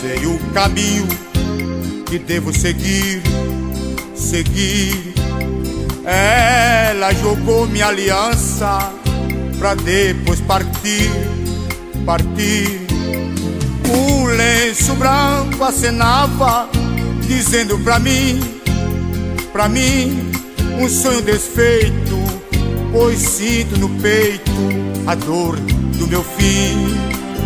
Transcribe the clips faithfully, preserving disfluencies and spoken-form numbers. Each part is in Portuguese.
sei o caminho que devo seguir, seguir. Ela jogou minha aliança pra depois partir, partir. Um lenço branco acenava, dizendo pra mim, pra mim, um sonho desfeito, pois sinto no peito a dor do meu fim.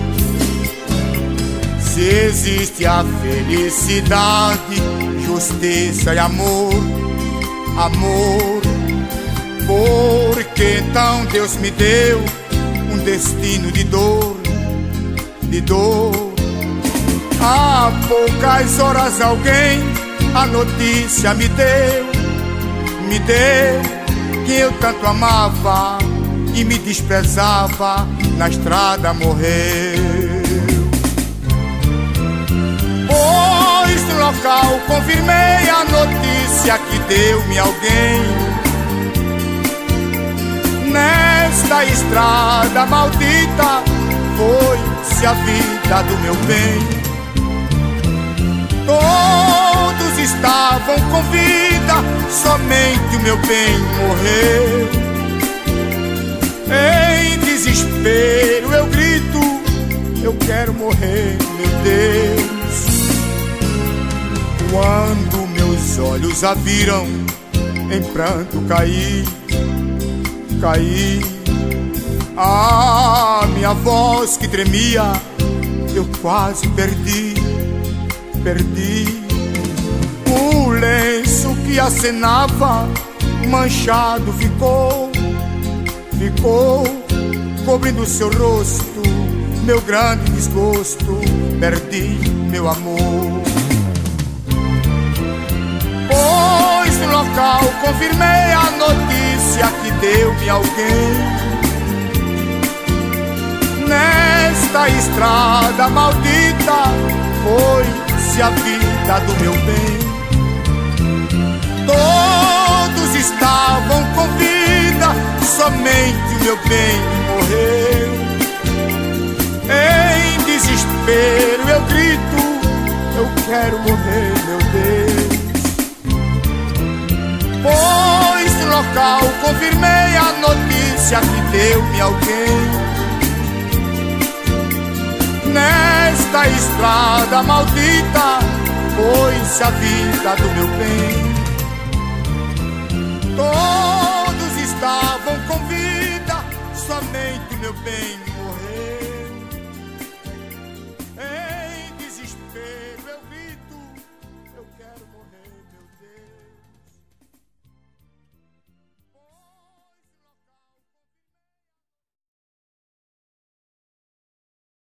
Se existe a felicidade, justiça e amor, amor, porque então Deus me deu um destino de dor, de dor. Há poucas horas alguém a notícia me deu, me deu, que eu tanto amava e me desprezava, na estrada morreu. Pois no local confirmei a notícia que deu-me alguém. Nesta estrada maldita foi-se a vida do meu bem. Todos estavam com vida, somente o meu bem morreu. Em desespero eu grito, eu quero morrer, meu Deus. Quando meus olhos a viram, em pranto caí, caí. A minha voz que tremia, eu quase perdi, perdi. O lenço que acenava, manchado ficou, ficou, cobrindo seu rosto, meu grande desgosto, perdi meu amor. Pois no local confirmei a notícia que deu-me alguém. Nesta estrada maldita foi-se a vida do meu bem. Todos estavam com vida, somente o meu bem morreu. Em desespero eu grito, eu quero morrer, meu Deus. Pois no local confirmei a notícia que deu-me alguém. Nesta estrada maldita foi-se a vida do meu bem. Todos estavam com vida, somente o meu bem